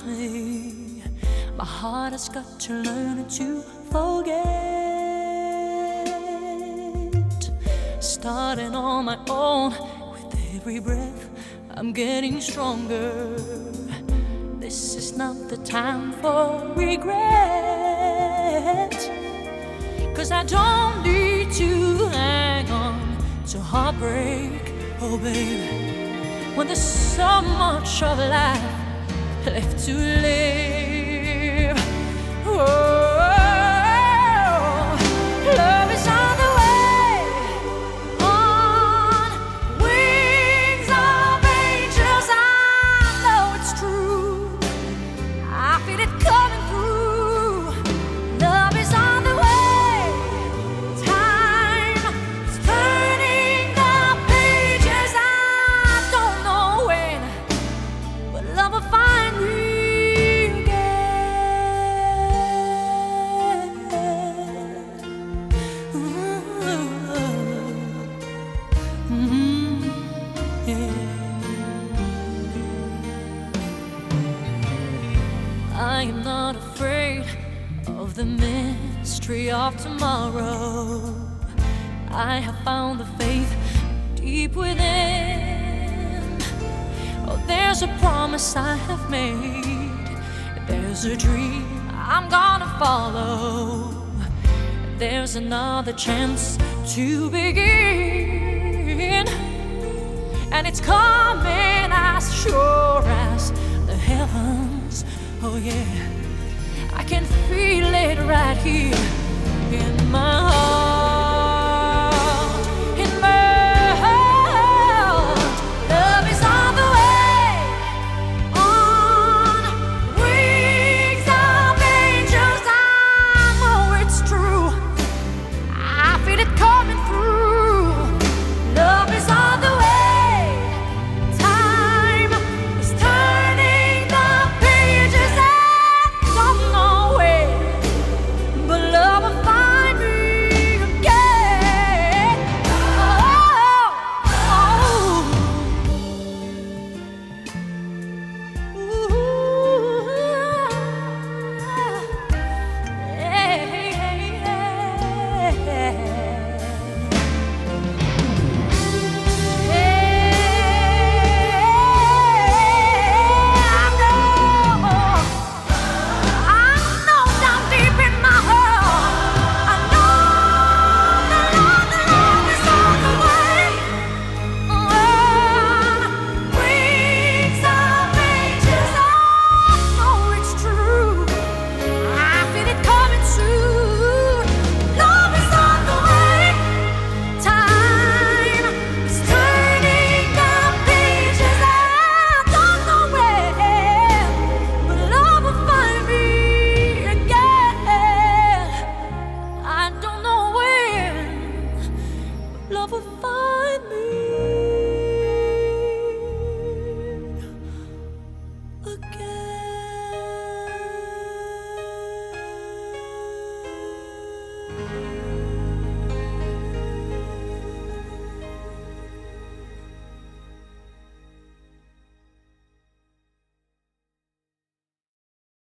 me. My heart has got to learn to forget. Starting on my own, with every breath I'm getting stronger. This is not the time for regret, 'cause I don't need to hang on to heartbreak, oh baby, when there's so much of life left to live. Oh, love is on the way, on wings of angels. I know it's true, I feel it coming through. Love is on the way, time is turning the pages. I don't know when, but love will find me again. Yeah. I am not afraid of the mystery of tomorrow. I have found the faith deep within. Oh, there's a promise I have made. There's a dream I'm gonna follow. There's another chance to begin, and it's coming as sure as the heavens. Oh yeah, I can feel it right here in my heart, in my heart. Love is on the way, on wings of angels. I know it's true, I feel it coming through. Love is on the way, time is turning the pages. I don't know when, but love will find me again. Love will find me again.